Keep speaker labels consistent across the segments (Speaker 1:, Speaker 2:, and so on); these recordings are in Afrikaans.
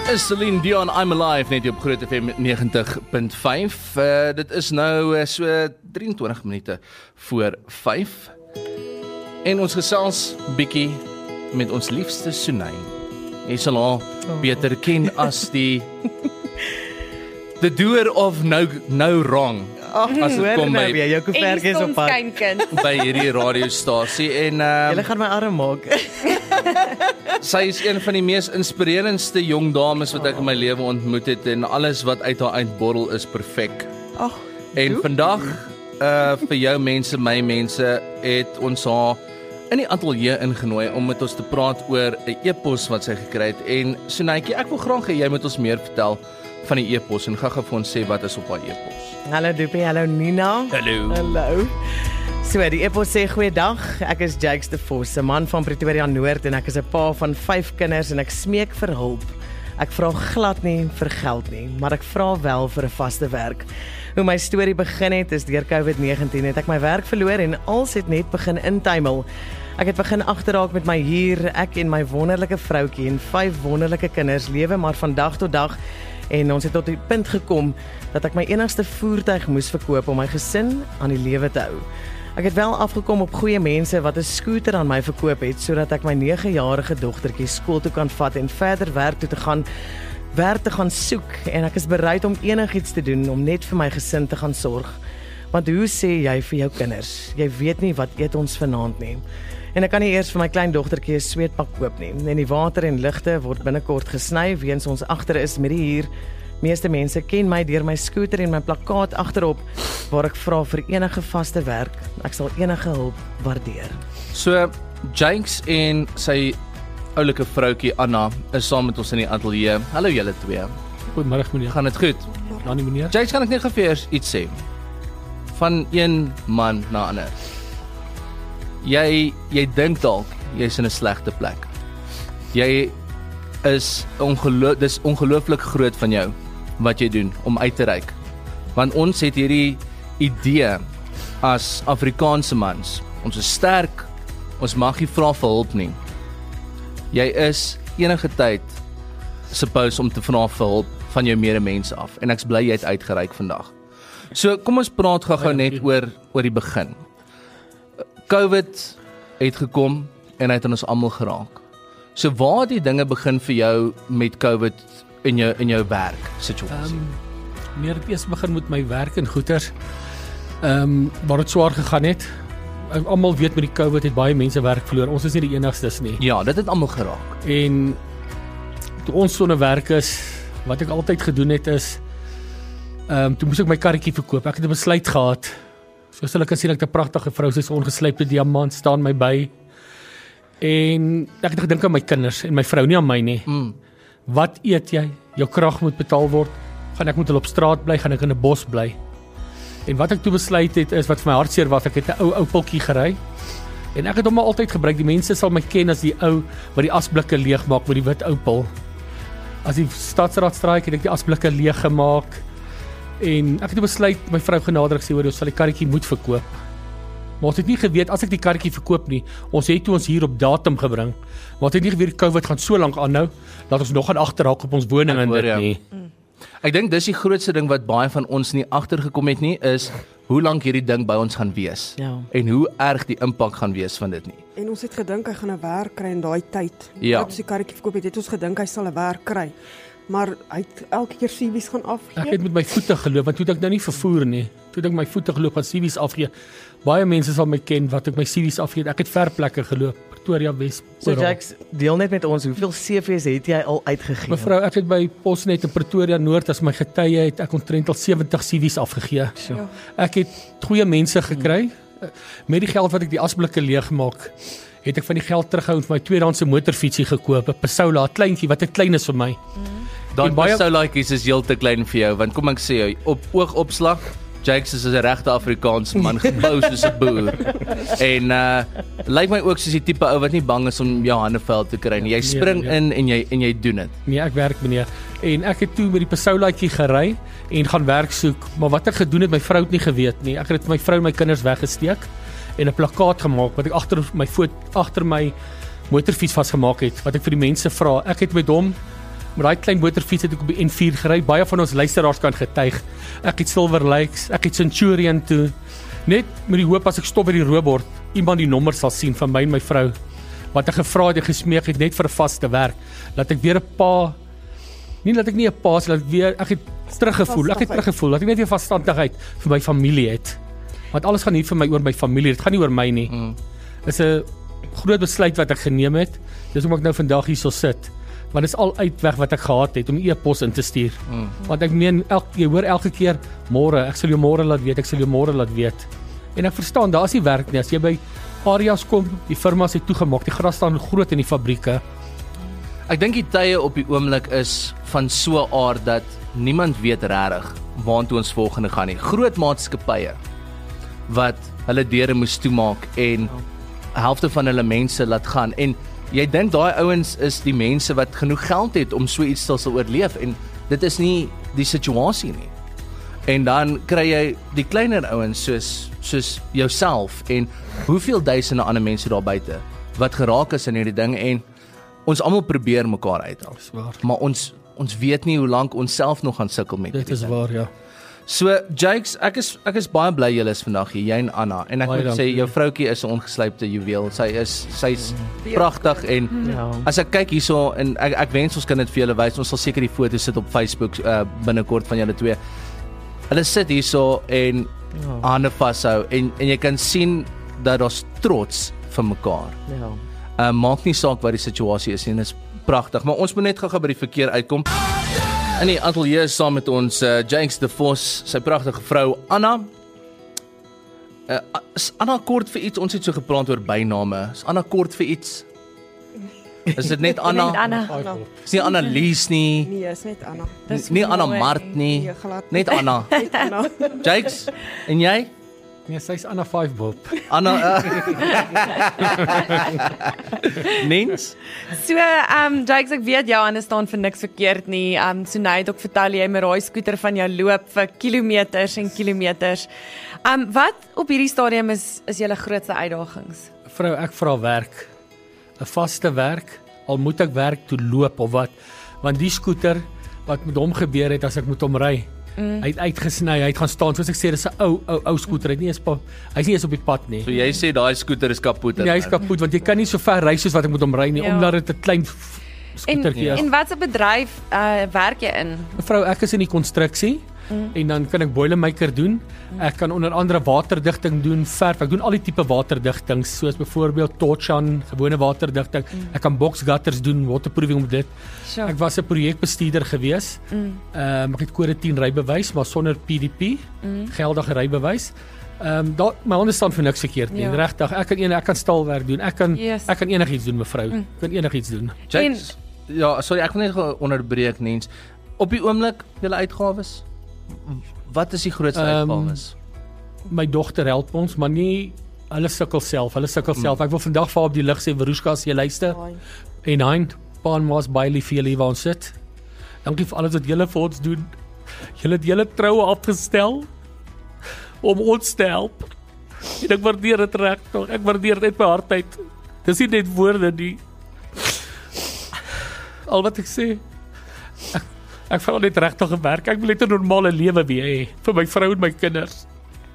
Speaker 1: is Celine Dion, I'm Alive, net op Groot FM 90.5. Dit is nou so 23 minute voor 5. En ons gesels bietjie met ons liefste Sunay. Jy sal haar beter ken as die the doer of no wrong. As dit kom by
Speaker 2: jou koeverk is op pad
Speaker 1: by hierdie radiostasie en
Speaker 2: Julle gaan my arm maak.
Speaker 1: sy is een van die mees inspirerendste jong dames wat ek in my lewe ontmoet het en alles wat uit haar uitborrel is perfek. En vandag vir jou mense, my mense, het ons haar in die ateljee ingenooi om met ons te praat oor 'n e-pos wat sy gekry het. En Sunaytjie, ek wil graag hê jy moet ons meer vertel van die e-pos en gou-gou vir ons sê wat is op haar e-pos.
Speaker 2: Hallo Doopie, hallo Nina. Hallo. So, die e-pos sê, goeiedag, ek is Jakes de Vos, 'n man van Pretoria Noord en ek is 'n pa van 5 kinders en ek smeek vir hulp. Ek vra glad nie vir geld nie, maar ek vra wel vir 'n vaste werk. Hoe my storie begin het is deur COVID-19 het ek my werk verloor en alles het net begin intuimel. Ek het begin agterraak met my huur, ek en my wonderlike vroutjie en 5 wonderlike kinders lewe maar van dag tot dag. En ons het tot die punt gekom dat ek my enigste voertuig moes verkoop om my gesin aan die lewe te hou. Ek het wel afgekom op goeie mense wat 'n skooter aan my verkoop het, sodat ek my 9-jarige dogtertjie skool toe kan vat en verder werk te gaan soek. En ek is bereid om enigiets te doen om net vir my gesin te gaan sorg. Want hoe sê jy vir jou kinders? Jy weet nie wat eet ons vanaand nie. En ek kan nie eers vir my klein dogtertjie 'n sweetpak koop nie. En die water en ligte word binnekort gesny weens ons agter is met die huur. Meeste mense ken my deur my skooter en my plakkaat agterop waar ek vra vir enige vaste werk. Ek sal enige hulp waardeer.
Speaker 1: So, Jakes en sy oulike vroutjie Anna is saam met ons in die ateljee. Hallo julle twee.
Speaker 3: Goeiemôre meneer.
Speaker 1: Gaan dit goed?
Speaker 3: Ja nie meneer.
Speaker 1: Jakes, kan ek net gou vir eers iets sê? Van een man na ander. Jy dink dalk jy's in 'n slegte plek. Jy is dis ongelooflik groot van jou wat jy doen om uit te reik. Want ons het hierdie idee as Afrikaanse mans. Ons is sterk. Ons mag nie vra vir hulp nie. Jy is enige tyd suppose om te vra vir hulp van jou medemens af en ek's bly jy het uitgereik vandag. So kom ons praat gou net oor die begin. COVID het gekom en het ons almal geraak. So waar het die dinge begin vir jou met COVID in jou werk situasie?
Speaker 3: Meer het eers begin met my werk en goeders. Waar dit swaar gegaan het. Almal weet met die COVID het baie mense werk verloor. Ons is nie die enigstes nie.
Speaker 1: Ja, dit het almal geraak.
Speaker 3: En toe ons sonder werk is, wat ek altyd gedoen het is toe moes ek my karretjie verkoop. Ek het 'n besluit gehad. Soos hulle kan sien, ek het 'n pragtige vrou, sy is 'n ongeslypte diamant, staan my by. En ek het gedink aan my kinders en my vrou, nie aan my nie. Wat eet jy? Jou krag moet betaal word. Gaan ek moet hulle op straat bly? Gaan ek in 'n bos bly? En wat ek toe besluit het, is wat vir my hartseer was, ek het 'n ou piltjie gery. En ek het hom maar altyd gebruik. Die mense sal my ken as die ou wat die asblikke leeg maak met die wit Opel. As die stadsraad straai, het ek die asblikke leeg gemaak. En ek het besluit, my vrou genader gesê, ons sal die karretjie moet verkoop. Maar ons het nie geweet, as ek die karretjie verkoop nie, ons het toe ons hier op datum gebring, maar ons het nie geweet, COVID gaan so lank aanhou, dat ons nog gaan agterraak op ons woning en dit nie.
Speaker 1: Ek dink dis die grootste ding wat baie van ons nie agtergekom het nie, is hoe lank hierdie ding by ons gaan wees.
Speaker 2: Ja.
Speaker 1: En hoe erg die impak gaan wees van dit nie.
Speaker 4: En ons het gedink hy gaan 'n werk kry in daai tyd.
Speaker 1: Ja.
Speaker 4: As die karretjie verkoop het ons gedink hy sal 'n werk kry. Maar hy het elke keer CV's gaan afgee.
Speaker 3: Ek het met my voete geloop, want toe het ek nou nie vervoer nie. Toe het ek my voete geloop aan CV's afgee. Baie mense sal my ken wat ek my CV's afgee. Ek het ver plekke geloop, Pretoria Wes.
Speaker 2: So Jakes, deel net met ons, hoeveel CV's het jy al uitgegee?
Speaker 3: Mevrou, ek het by Posnet in Pretoria Noord as my getuie het ek omtrent al 70 CV's afgegee.
Speaker 2: Sure.
Speaker 3: Ek het goeie mense gekry. Met die geld wat ek die asblikke leeg maak, het ek van die geld terughou en vir my tweedehandse motorfietsie gekoop, 'n Pasola, 'n kleintjie wat te klein is vir my.
Speaker 1: Daai Pasoulaatjies is heel te klein vir jou, want kom ek sê jou, op oogopslag, Jakes is 'n regte Afrikaanse man, gebou soos 'n boer. En lyk my ook soos die tipe ou wat nie bang is om jou hande vuil te kry nie. Jy spring in en jy doen dit.
Speaker 3: Nee, ek werk meneer. En ek het toe met die Pasoulaatjie gery en gaan werk soek, maar wat ek gedoen het, my vrou het nie geweet nie. Ek het dit my vrou en my kinders weggesteek en 'n plakkaat gemaak wat ek agter my motorfiets vasgemaak het, wat ek vir die mense vra. Ek het met hom Met daai klein motorfiets het ek op die N4 gery. Baie van ons luisteraars kan getuig. Ek het Silver Lakes, ek het Centurion toe. Net met die hoop as ek stop by die roebord, iemand die nommer sal sien van my en my vrou. Wat ek gevra het en gesmeek het net vir 'n vaste werk. Laat ek weer 'n pa, nie dat ek nie 'n pa is, laat ek weer, ek het teruggevoel, dat ek net weer vasstandigheid vir my familie het. Want alles gaan nie vir my oor my familie, dit gaan nie oor my nie. Dis 'n groot besluit wat ek geneem het. Dis hoekom ek nou vandag hier so sit. Want dit is al uitweg wat ek gehad het om e-pos in te stuur. Want ek meen jy hoor elke keer môre, ek sal jou môre laat weet, ek sal jou môre laat weet. En ek verstaan, daar is nie werk nie. As jy by areas kom, die firmas het toegemaak, die gras staan groot in die fabrieke.
Speaker 1: Ek dink die tye op die oomblik is van so 'n aard dat niemand weet regtig waartoe ons volgende gaan nie. Groot maatskappye wat hulle deure moes toemaak en helfte van hulle mense laat gaan en jy dink daai ouens is die mense wat genoeg geld het om so iets te sal oorleef en dit is nie die situasie nie. En dan kry jy die kleiner ouens soos jouself en hoeveel duisende ander mense daar buite wat geraak is in hierdie ding en ons almal probeer mekaar uithelp. Maar ons weet nie hoe lank ons self nog gaan sukkel met
Speaker 3: dit. Dit is waar, ja.
Speaker 1: So Jakes, ek is baie bly julle is vandag hier, jy en Anna. En ek moet sê jou vroutjie is 'n ongeslypte juweel. Sy's pragtig en as ek kyk hierso en ek wens ons kan dit vir julle wys. Ons sal seker die foto's sit op Facebook binnekort van julle twee. Hulle sit hierso en hande vashou en jy kan sien dat daar's trots vir mekaar. Maak nie saak wat die situasie is en dit is pragtig, maar ons moet net gou by die verkeer uitkom. In die ateljee is saam met ons Jakes de Vos, sy pragtige vrou Anna. Is Anna kort vir iets? Ons het so gepraat oor byname. Is Anna kort vir iets? Is dit net Anna? Is nie Anna Lies nie.
Speaker 4: Nee, is net Anna.
Speaker 1: Nie Anna Mart nie.
Speaker 4: Nee, glad nie.
Speaker 1: Net Anna.
Speaker 4: Net Anna.
Speaker 1: Jakes, en jy?
Speaker 3: Nee, sy's Anna 5 Bob.
Speaker 1: Anna Nens?
Speaker 5: So, Jakes, ek weet jou hande staan vir niks verkeerd nie. So nou het ook vertel jy my raai skooter van jou loop vir kilometers en kilometers. Wat op hierdie stadium is julle grootste uitdagings?
Speaker 3: Vrou, ek vra werk. 'n Vaste werk, al moet ek werk toe loop of wat. Want die skooter wat met hom gebeur het as ek moet hom ry. Hy het uitgesny, hy het gaan staan, soos ek sê, dis 'n ou skooter, hy's nie eens op die pad nie.
Speaker 1: So jy sê daai skooter is kapot.
Speaker 3: Nee, hy's kapot want jy kan nie so ver ry soos wat ek moet hom ry nie, omdat dit 'n klein skootertjie is.
Speaker 5: En watse bedryf werk jy in?
Speaker 3: Mevrou, ek is in die konstruksie. En dan kan ek boilermaker doen. Ek kan onder andere waterdigting doen, verf. Ek doen al die tipe waterdigtings, soos byvoorbeeld Torchan, gewone waterdigting. Ek kan box gutters doen, waterproofing op dit.
Speaker 5: Sure.
Speaker 3: Ek was 'n projekbestuurder gewees. Ek het kode 10 rybewys, maar sonder PDP, geldige rybewys. My hande staan vir niks verkeerd nie. Regtig, ek kan staalwerk doen. Ek kan enigiets doen, mevrou. Ek kan enigiets doen.
Speaker 1: Jakes, ja, sorry, ek wil net onderbreek, Nens. Op die oomblik, julle uitgawes? Wat is die grootste uitgawes? My dogter help ons, maar nie hulle sukkel self. Ek wil vandag vir op die lig sê, Verushka, as jy luister. En hy, pa en ma's baie lief vir julle waar ons sit. Dankie vir alles wat julle vir ons doen. Julle het julle troue afgestel om ons te help. En ek waardeer dit regtig. Ek waardeer dit my hart uit. Dis nie net woorde nie. Al wat ek sê, ek vra net regtig gewerk. Ek wil net 'n normale lewe weer hê vir my vrou en my kinders.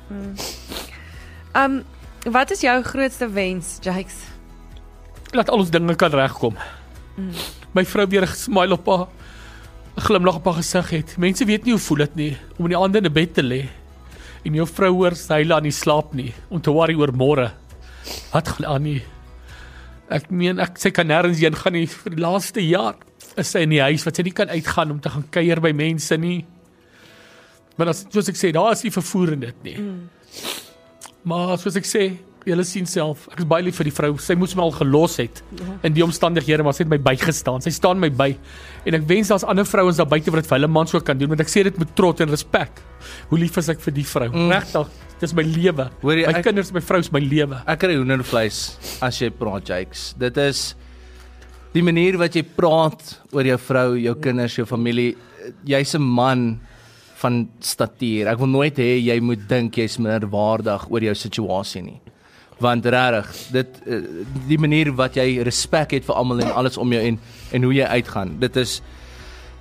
Speaker 5: Wat is jou grootste wens, Jakes?
Speaker 3: Laat al ons dinge kan regkom. My vrou weer 'n smile op haar, 'n glimlag op haar gesig het. Mense weet nie hoe voel dit nie om in die aande in 'n bed te lê en jou vrou hoor sy aan nie slaap nie om te worry oor môre. Wat gaan aan nie? Ek meen sy kan nêrens heen gaan nie. Vir die laaste jaar is sy in die huis wat sy nie kan uitgaan om te gaan kuier by mense nie. Maar soos ek sê, daar is nie vervoer in dit nie. Maar soos ek sê, julle sien self, ek is baie lief vir die vrou. Sy moes my al gelos het in die omstandighede, maar sy het my bygestaan. Sy staan my by. En ek wens daar's ander vrouens daar buite wat vir hulle mans ook kan doen, want ek sê dit met trots en respek. Hoe lief is ek vir die vrou? Regtig, dis my lewe. My kinders, my vrou is my lewe.
Speaker 1: Ek kry hoendervleis as jy praat, Jakes. Dit is die manier wat jy praat oor jou vrou, jou kinders, jou familie. Jy's 'n man van statuur. Ek wil nooit hê jy moet dink jy's minderwaardig oor jou situasie nie. Want regtig, die manier wat jy respek het vir almal en alles om jou en hoe jy uitgaan. Dit is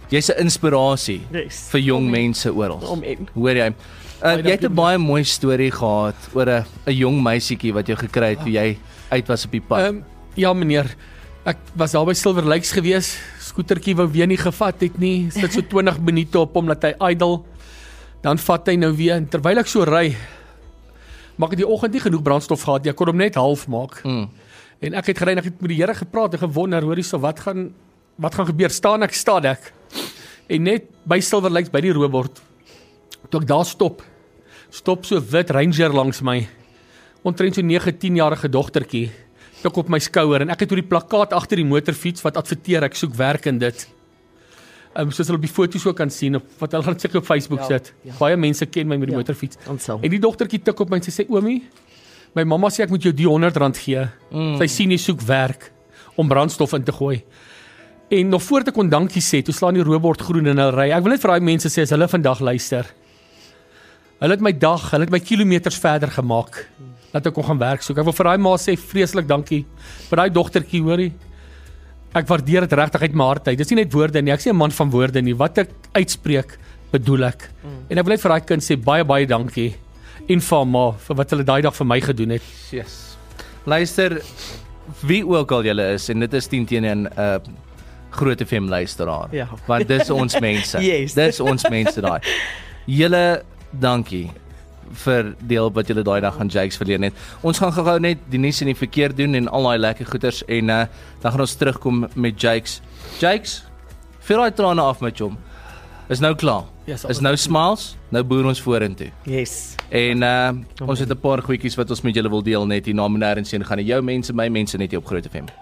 Speaker 1: Jy's 'n inspirasie
Speaker 2: Yes.
Speaker 1: vir jong mense oral.
Speaker 2: Amen.
Speaker 1: Hoor jy? Jy het 'n baie mooi storie gehad oor 'n jong meisietjie wat jy gekry het toe jy uit was op die pad.
Speaker 3: Ja meneer, ek was daar by Silver Lakes gewees, skootertjie wou weer nie gevat het nie, sit so 20 minute op hom laat hy idle, dan vat hy nou weer, en terwyl ek so ry, maak ek die oggend nie genoeg brandstof gehad, ek kon hom net half maak, en ek het gery en ek het met die Here gepraat en gewonder, hoor hierso, wat gaan gebeur, staan ek, en net by Silver Lakes, by die roebord, toe ek daar stop so wit Ranger langs my, omtrent so 9-10-jarige dogtertjie, tik op my skouer, en ek het oor die plakkaat agter die motorfiets, wat adverteer, ek soek werk in dit, soos hulle op die foto's ook kan sien, wat hulle gaan seker op Facebook sit, baie mense ken my met die motorfiets, en die dogtertjie tik op my, en sy sê, oomie, my mamma sê ek moet jou die R100 gee, sy sien jy soek werk, om brandstof in te gooi, en nog voor ek kon dankie sê, toe slaan die roebord groen in hulle ry, ek wil net vir daai mense sê, as hulle vandag luister, hulle het my kilometers verder gemaak, dat ek kon gaan werk soek. Ek wil vir daai ma sê, vreeslik dankie, vir daai dogtertjie, hoorie, ek waardeer dit regtig uit my hart uit, dit is nie net woorde nie, ek is nie 'n man van woorde nie, wat ek uitspreek, bedoel ek, en ek wil net vir daai kind sê, baie dankie, en vir ma, vir wat hulle daai dag vir my gedoen het.
Speaker 1: Yes. Luister, wie ook al julle is, en dit is 10 teen 'n Groot FM luisteraar, want dis ons mense,
Speaker 2: Yes.
Speaker 1: dis ons mense daai. Julle, dankie vir die hulp wat julle daai dag aan Jakes verleen het. Ons gaan gou net die nuus en die verkeer doen en al daai lekker goeders en dan gaan ons terugkom met Jakes. Jakes, vir daai trane af met hom. Is nou klaar.
Speaker 3: Yes,
Speaker 1: is nou smiles, nou boer ons vorentoe.
Speaker 2: Yes.
Speaker 1: En ons het 'n paar goedjies wat ons met julle wil deel net hier na Meneer en Seun gaan. Jou mense, my mense net hier op Groot FM.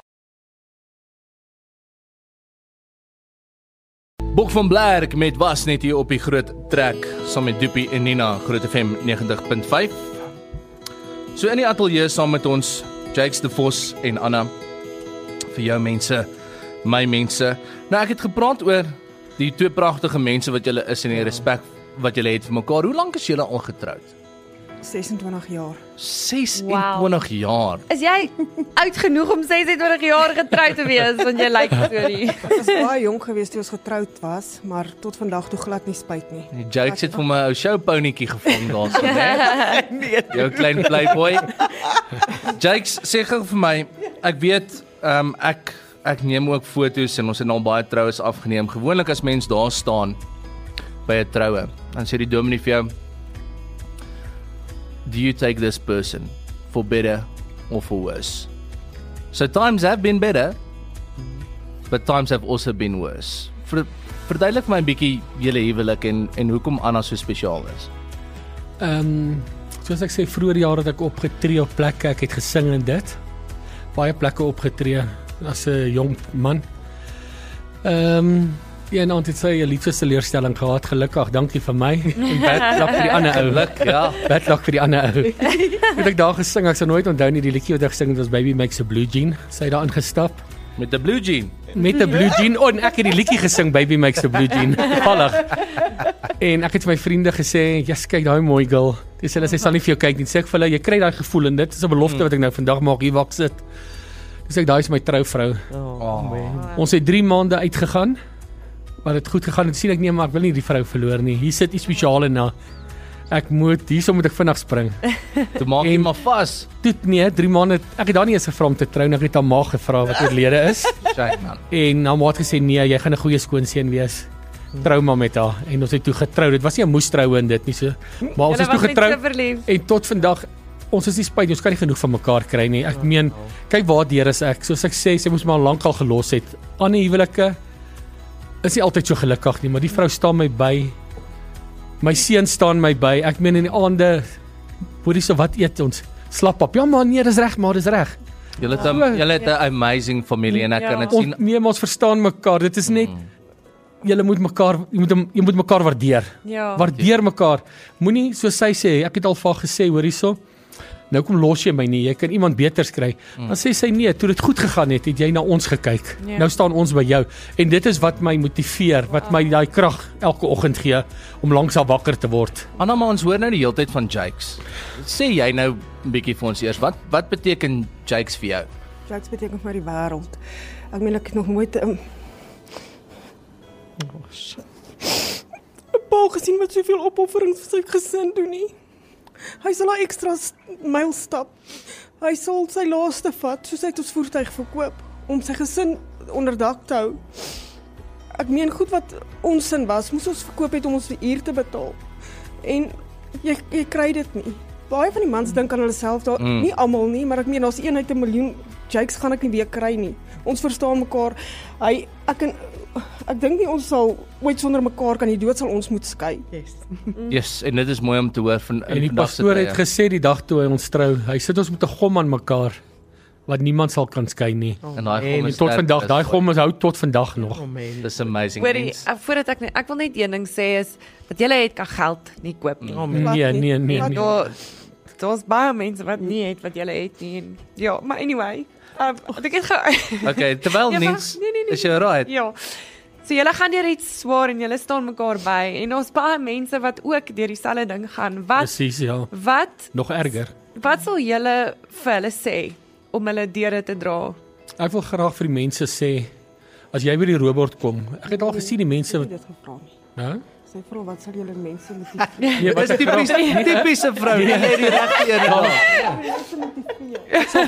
Speaker 1: Bok van Blerk met was net hier op die groot trek saam met Doopie en Nina, Groot FM 90.5. So in die ateljee saam met ons Jakes de Vos en Anna, vir jou mense, my mense. Nou ek het gepraat oor die twee pragtige mense wat julle is en die respek wat julle het vir mekaar. Hoe lank is julle al getroud?
Speaker 4: 26 jaar.
Speaker 1: 26 jaar.
Speaker 5: Is jy oud genoeg om 26 jaar getroud te wees, want jy lyk so nie.
Speaker 4: Ek was baie jonk geweest toe ons getroud was, maar tot vandag toe glad nie spyt nie.
Speaker 1: Jakes het vir my 'n ou showponietjie gevang daarso, né? Nee. Jou klein playboy. Jakes, sê gou vir my, ek weet ek neem ook foto's en ons het al baie troues afgeneem. Gewoonlik as mens daar staan by 'n troue, dan sê die dominee vir jou, do you take this person for better or for worse? So times have been better, but times have also been worse. Verduidelik my 'n bietjie julle huwelik en hoekom Anna so spesiaal is.
Speaker 3: Soos ek sê, vroeër jare het ek opgetree op plekke, ek het gesing in dit, baie plekke opgetree as 'n jong man. Een aand het sy 'n liefdesteleurstelling gehad, gelukkig, dankie vir my, en bad luck vir die ander ou. Bad luck vir die ander ou. Het ek daar gesing, ek sal nooit onthou nie, die liedjie wat ek gesing het was Baby Makes a Blue Jean, sy het daar ingestap.
Speaker 1: Met 'n blue jean?
Speaker 3: Met 'n blue jean, en ek het die liedjie gesing, Baby Makes a Blue Jean, toevallig. En ek het vir my vriende gesê, yes, kyk daai mooi girl, dis hulle, sy sal nie vir jou kyk nie, sê ek vir hulle, jy kry daai gevoel, en dit is 'n belofte wat ek nou vandag maak, hier waar ek sit. Dis ek, daai is my trouvrou. Ons het 3 maande uitgegaan, maar dit goed gegaan, en sien ek nie, maar ek wil nie die vrou verloor nie, hier sit iets spesiale na, hierso moet ek vinnig spring.
Speaker 1: Toe maak jy maar vas.
Speaker 3: Dit nee, 3 maande, ek het daar nie eens gevra om te trou, en ek het haar ma gevra wat oorlede is, en haar ma het gesê, nee, jy gaan 'n goeie skoonseun wees, trou maar met haar, en ons het toe getrou, dit was nie 'n moestroue in dit nie, so, maar ons is toe getrou, en tot vandag, ons is nie spyt, ons kan nie genoeg van mekaar kry nie, ek meen, kyk waar deur is ek, soos ek sê, sy moes my al lank al gelos het, ander huwelike, is nie altyd so gelukkig nie, maar die vrou staan my by, my seun staan my by, ek meen in die aande, hoorie so, wat eet ons? Slappap, ja man, nee, dis reg, maar dis reg.
Speaker 1: Julle het 'n amazing familie, en ek kan dit sien.
Speaker 3: Nee, maar ons verstaan mekaar, dit is net, jy moet mekaar waardeer, waardeer mekaar, moenie, soos sy sê, ek het al vir haar gesê, hoorie so, nou kom los jy my nie, jy kan iemand beters kry, dan sê sy nee, toe dit goed gegaan het jy na ons gekyk, nou staan ons by jou, en dit is wat my motiveer, wat my daai krag elke oggend gee, om langs haar wakker te word.
Speaker 1: Anna, maar ons hoor nou die hele tyd van Jakes, sê jy nou 'n bietjie vir ons eers, wat beteken Jakes vir jou?
Speaker 4: Jakes beteken vir my die wêreld, ek meen ek het nog nooit, Pa gesien wat soveel opofferings vir sy gesin doen nie. Hy sal 'n ekstra myl stap. Hy sal sy laaste vat, soos hy het ons voertuig verkoop, om sy gesin onder dak te hou. Ek meen goed wat onsin was, moes ons verkoop het om ons huur te betaal. En jy kry dit nie. Baie van die mans dink aan hulle self, nie almal nie, maar ek meen daar's een uit 1 miljoen Jakes gaan ek nie weer kry nie. Ons verstaan mekaar. Ek dink nie ons sal ooit sonder mekaar kan, die dood sal ons moet skei.
Speaker 1: Yes, en dit is mooi om te hoor van
Speaker 3: En die pastoor het gesê die dag toe hy ons trou, hy sit ons met 'n gom aan mekaar wat niemand sal kan skei nie.
Speaker 1: En daai
Speaker 3: En tot vandag, daai gom hou tot vandag nog.
Speaker 1: Dis amazing.
Speaker 5: Hoorie, voordat ek wil net een ding sê is wat julle het kan geld nie koop nie.
Speaker 3: Nee.
Speaker 5: Daar's baie mense wat nie het wat julle het nie. En, ja, maar anyway, ek het
Speaker 1: Okay, terwyl niks is jy right?
Speaker 5: Ja. So julle gaan deur iets swaar en julle staan mekaar by en ons baie mense wat ook deur dieselfde ding gaan.
Speaker 3: Presies, ja. Nog erger.
Speaker 5: Wat sal julle vir hulle sê om hulle deure te dra?
Speaker 3: Ek wil graag vir die mense sê, as jy by die robot kom, ek het al gesien die mense
Speaker 4: Dit gevra nie.
Speaker 3: Hè?
Speaker 4: Sy vra wat sal julle mense met die
Speaker 3: Nee, wat
Speaker 1: Dis tipiese vrou, nie net die regte een.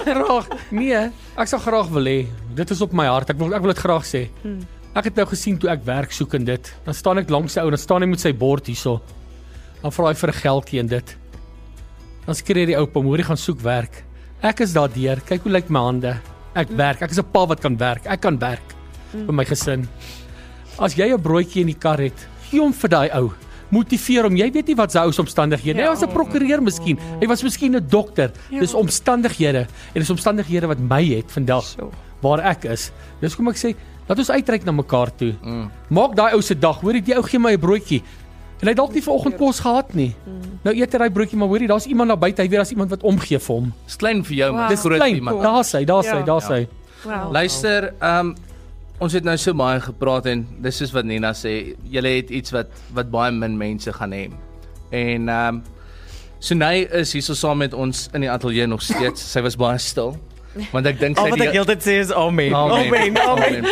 Speaker 3: Ek sal graag wil hê. Dit is op my hart. Ek wil dit graag sê. Ek het nou gesien toe ek werk soek en dit. Dan staan ek langs sy ou, dan staan hy met sy bord hierso. Dan vra hy vir 'n geldjie en dit. Dan skree die oupa, "Môre gaan soek werk." Ek is daardeur. Kyk hoe lyk my hande. Ek werk. Ek is 'n pa wat kan werk. Ek kan werk vir my gesin. As jy 'n broodjie in die kar het, gee hom vir daai ou. Motiveer hom. Jy weet nie wat sy ou se omstandighede. Hy was 'n prokureur miskien. Hy was miskien 'n dokter. Dis omstandighede en dis omstandighede wat my het vandag waar ek is. Dis kom ek sê, laat ons uitreik na mekaar toe. Maak daai ou se dag. Hoorie, die ou gee my 'n broodjie. En hy dalk nie vanoggend kos gehad nie. Nou eet hy daai broodjie, maar hoorie, daar's iemand daar buite. Hy weet daar's iemand wat omgee vir hom.
Speaker 1: Dis klein vir jou, maar
Speaker 3: Dis klein. Daar's hy.
Speaker 5: Wow.
Speaker 1: Luister, ons het nou so baie gepraat en dis soos wat Nina sê, julle het iets wat baie min mense gaan hê. En Sunay is hierso saam met ons in die ateljee nog steeds. Sy was baie stil. Want ek dink sy
Speaker 2: wat ek heeltyd sê is amen. Amen.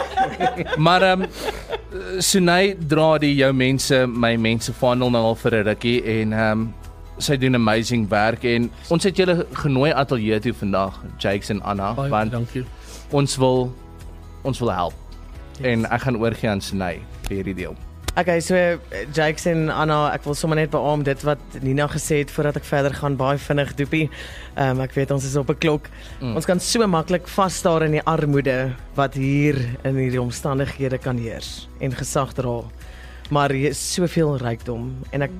Speaker 1: Maar Sunay dra jou mense, my mense vaandel nou al vir 'n rukkie en sy doen amazing werk en ons het julle genooi ateljee toe vandag, Jakes en Anna, want
Speaker 3: dankie.
Speaker 1: Ons wil help. En ek gaan oorgie aan Sunay vir hierdie deel.
Speaker 2: Okay, so Jakes en Anna, ek wil sommer net beamoen dit wat Nina gesê het voordat ek verder gaan, baie vinnig doopie. Ek weet ons is op 'n klok. Ons kan so maklik vasstaar in die armoede wat hier in hierdie omstandighede kan heers en gesag dra. Maar hier is soveel rykdom en ek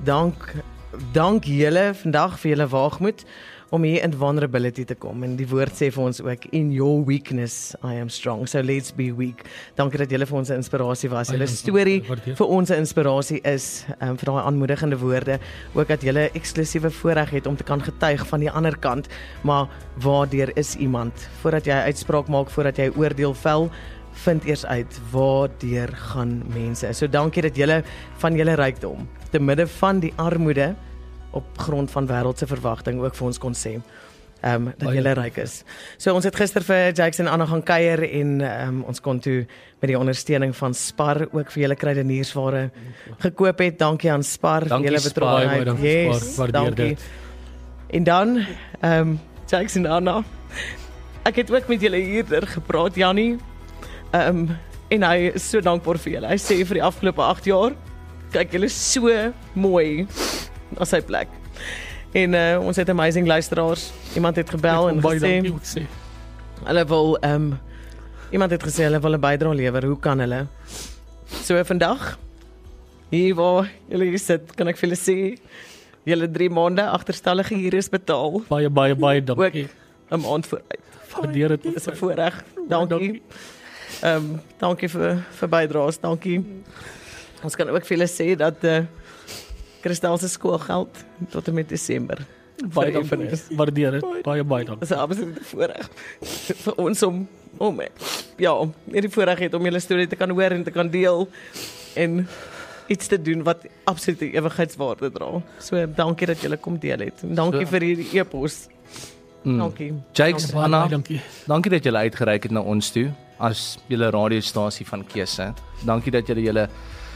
Speaker 2: dank julle vandag vir julle waagmoed om hier in vulnerability te kom en die woord sê vir ons ook in your weakness I am strong, so let's be weak. Dankie dat julle vir ons 'n inspirasie was. Julle storie vir ons 'n inspirasie is vir daai aanmoedigende woorde, ook dat julle eksklusiewe voorreg het om te kan getuig van die ander kant, maar waardeur is iemand voordat jy uitspraak maak, voordat jy oordeel vel, vind eers uit waardeur gaan mense. So dankie dat julle van julle rykdom te midde van die armoede op grond van wêreldse verwagting ook vir ons kon sê dat julle ryk is. So ons het gister vir Jakes en Anna gaan kuier en ons kon toe met die ondersteuning van Spar ook vir julle kruideniersware gekoop het. Dankie aan Spar vir julle betrokkenheid. Yes, dankie. En dan Jakes en Anna, ek het ook met julle hierder gepraat, Jannie. En hy is so dankbaar vir julle. Hy sê vir die afgelope 8 jaar, kyk julle so mooi na sy plek. En ons het amazing luisteraars. Iemand het gebel en gesê hulle wil iemand het gesê hulle wil 'n bydrae lewer. Hoe kan hulle? So vandag hier waar julle hier sit, kan ek vir julle sê julle 3 maande agterstallige huur is betaal.
Speaker 3: Baie dankie.
Speaker 2: 'n maand vooruit.
Speaker 3: Waardeer dit.
Speaker 2: Dit is 'n voorreg. Dankie. Dankie vir bydraes. Dankie. Ons kan ook vir julle sê dat Kristal se skoolgeld tot en met Desember.
Speaker 3: Baie dankie. Waardeer dit. Baie dankie.
Speaker 2: Dis 'n absolute voorreg vir ons om net die voorreg het om julle storie te kan hoor en te kan deel en iets te doen wat absolute ewigheidswaarde dra. So dankie dat julle kom deel het. Dankie vir hierdie e-pos. Dankie.
Speaker 1: Jakes, Anna, dankie dat julle uitgereik het na ons toe. as julle radiostasie van keuse. Dankie dat julle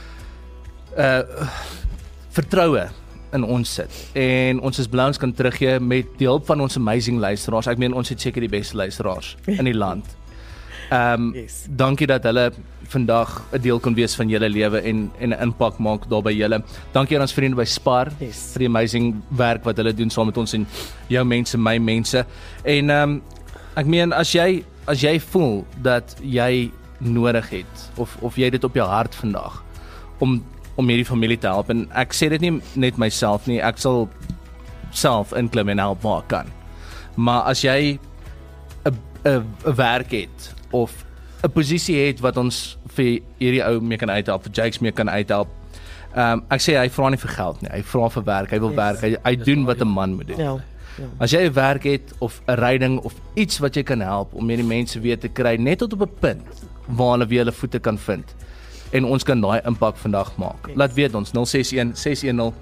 Speaker 1: vertroue in ons sit. En ons is bly ons kan teruggee met die hulp van ons amazing luisteraars. Ek meen ons het seker die beste luisteraars in die land.
Speaker 2: Yes.
Speaker 1: Dankie dat hulle vandag 'n deel kon wees van julle lewe en 'n impak maak daar by julle. Dankie aan ons vriende by Spar vir die amazing werk wat hulle doen saam met ons en jou mense, my mense. En ek meen as jy voel dat jy nodig het of jy dit op jou hart vandag om hierdie familie te help, en ek sê dit nie net myself nie, ek sal self inklim en help waar ek kan. Maar as jy 'n werk het of 'n posisie het wat ons vir hierdie ou mee kan uithelp, vir Jakes mee kan uithelp, ek sê hy vra nie vir geld nie, hy vra vir werk, hy wil werk, hy doen wat 'n man moet doen.
Speaker 2: Ja.
Speaker 1: As jy 'n werk het of 'n ryding of iets wat jy kan help om hierdie mense weer te kry net tot op 'n punt waar hulle weer hulle voete kan vind en ons kan daai impak vandag maak. Laat weet ons 061 610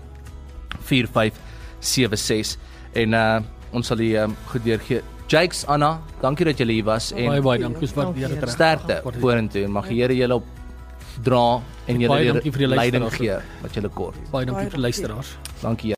Speaker 1: 4576 en ons sal die goed deurgee. Jakes, Anna, dankie dat julle hier was en
Speaker 3: Baie dankie vir wat weer terug.
Speaker 1: sterkte vorentoe en mag die Here julle op dra en julle
Speaker 3: Baie
Speaker 1: weer
Speaker 3: dankie vir die
Speaker 1: leiding
Speaker 3: luisteraars.
Speaker 1: gee wat julle kort.
Speaker 3: Baie dankie vir die luisteraars.
Speaker 1: Dankie.